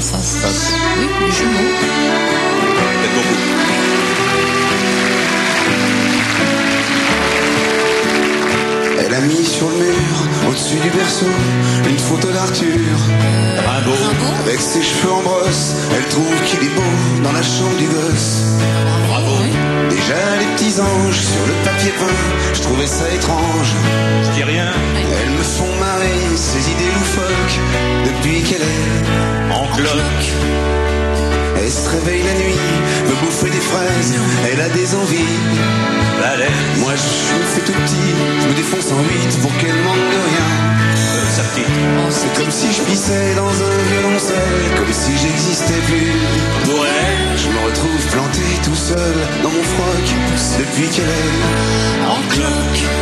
enfin, oui, les jumeaux. Peut-être beaucoup. Elle a mis sur le mur, au-dessus du berceau, une photo d'Arthur. Rimbaud. Avec ses cheveux en brosse, elle trouve qu'il est beau dans la chambre du gosse. Bravo. Déjà les petits anges sur le papier peint, je trouvais ça étrange. Je dis rien. Elles me font marrer, ces idées loufoques, depuis qu'elle est En cloque. Elle se réveille la nuit, veut bouffer des fraises, elle a des envies. Balèze. Moi je me fais tout petit, je me défonce en 8 pour qu'elle manque de rien. Sa petite. C'est comme si je pissais dans un violoncelle, comme si j'existais plus. Pour elle. Je me retrouve planté tout seul dans mon froc, depuis qu'elle est En cloque.